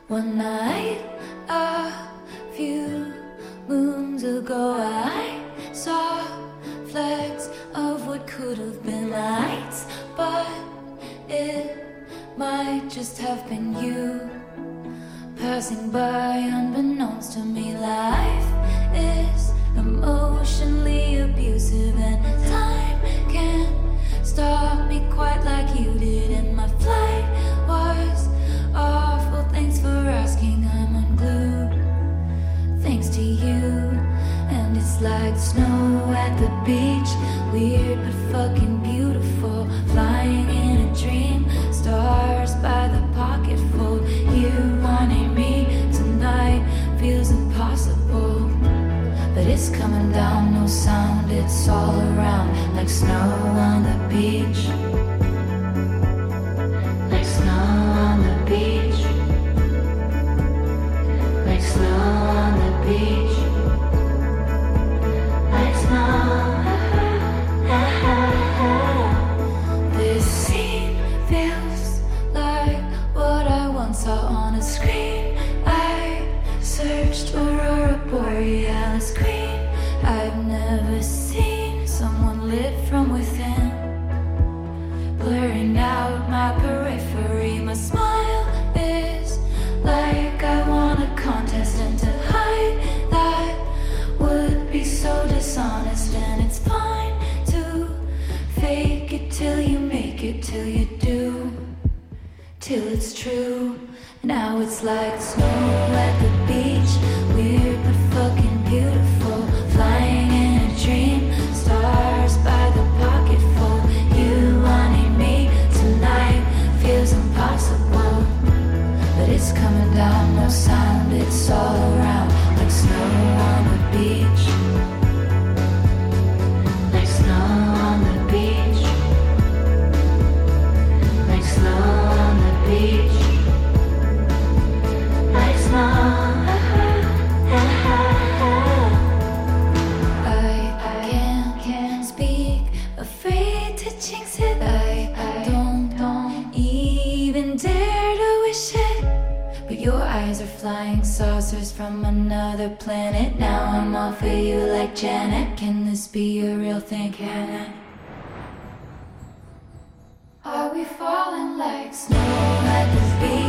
One night, a few moons ago, I saw flecks of what could have been lights, but it might just have been you passing by unbeknownst to me. Life is emotionally abusive, and time can't stop me quite like you did. And my flight was awful. Thanks for asking. I'm unglued thanks to you. And it's like snow at the beach, weird but fucking beautiful. Flying in a dream, stars by the pocketful. You wanting me tonight feels impossible, but it's coming down, no sound, it's all around. Like snow on the beach, like snow on the beach, like snow on the beach, like snow. This scene feels like what I once saw on a screen. I searched Aurora Borealis queen. I've never seen someone lit from within, blurring out my periphery. My smile is like I won a contest, and to hide that would be so dishonest. And it's fine to fake it till you make it, till you do, till it's true. Now it's like snow at the beach, weird but fucking beautiful. Flying in a dream, stars by the pocketful. You wanting me tonight feels impossible, but it's coming down, no sound, it's all around. Like snow on the beach, like snow on the beach, like snow on the beach, like snow. I can't speak, afraid to jinx it. I don't even dare to wish it, but your eyes are flying saucers from another planet. Now I'm all for you like Janet. Can this be a real thing? Can it? Are we falling like snow at the beach?